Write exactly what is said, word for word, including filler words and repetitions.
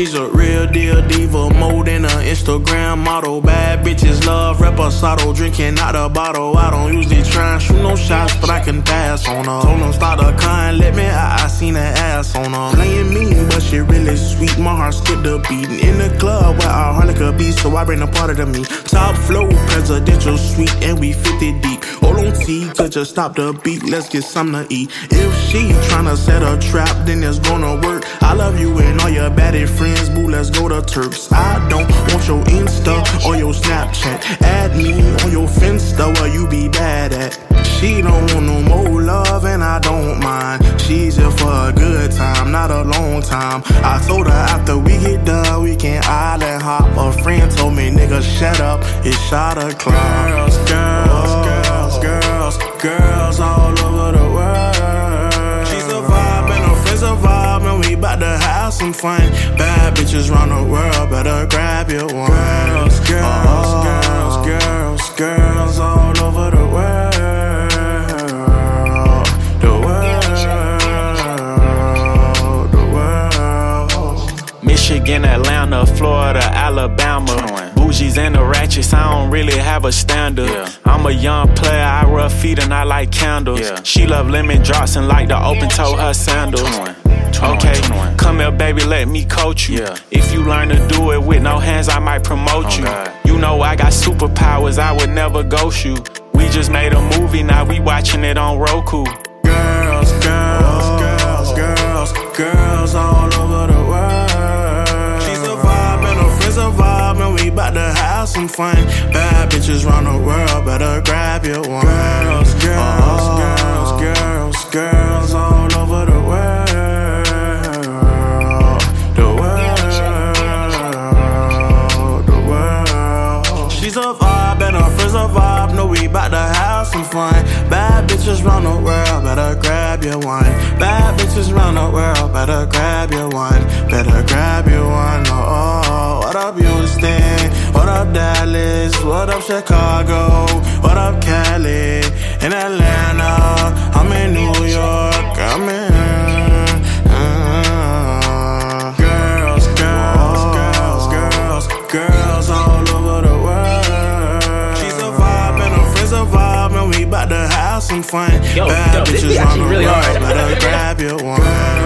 She's a real deal diva, more than an Instagram model. Bad bitches love reposado, drinking out a bottle. I don't usually try and shoot no shots, but I can pass on her. Told them start a kind, let me out, I seen that ass on her. Playing mean, but she really sweet, my heart skipped a beat. In the club where our heart could be, so I bring a part of the me. Top flow, presidential suite, and we fifty deep. Hold on T, could just stop the beat, let's get something to eat. If she tryna set a trap, then it's gonna work. I love you and all your baddie friends, boo, let's go to Turks. I don't want your Insta or your Snapchat. Add me on your Finsta where you be bad at. She don't want no more love and I don't mind. She's here for a good time, not a long time. I told her after we get done, we can island hop. A friend told me, nigga, shut up, it's shot o'clock. Girls, girls, girls, girls, girls all over the world. She's a vibe and her friends a vibe, and we bout to have some fun. Bad bitches round the world, better grab your one. Girls, girls, girls, girls, girls all over the world. The world, the world. Michigan, Atlanta, Florida, Alabama. Bougies and the ratchets, I don't really have a standard. Yeah. I'm a young player, I rough feet and I like candles. Yeah. She love lemon drops and like to open toe her sandals. twenty-one, twenty-one, okay, twenty-one. Come here baby, let me coach you. Yeah. If you learn to do it with no hands, I might promote oh, you. God. You know I got superpowers, I would never ghost you. We just made a movie, now we watching it on Roku. Girls, girls, girls, girls, girls all over the world. She's a vibe and her friends a vibe, and we bout to have some fun. Bad bitches round the world, better grab your one. Girls, girls, oh. girls, girls, girls all over the world. The world, the world. She's a vibe and her friends a vibe, no we bout to have some fun. Bad bitches round the world, better grab your one. Bad bitches round the world, better grab your one. Better grab your one, oh, oh. What up Houston, what up Dallas, what up Chicago, what up Cali, in Atlanta, I'm in New York, I'm in uh, Girls, girls, girls, girls, girls all over the world. She's a vibe and her friends a vibe, and we bout to have some fun. Yo, Bad yo, this bitches be actually on the really world, hard. better grab your one.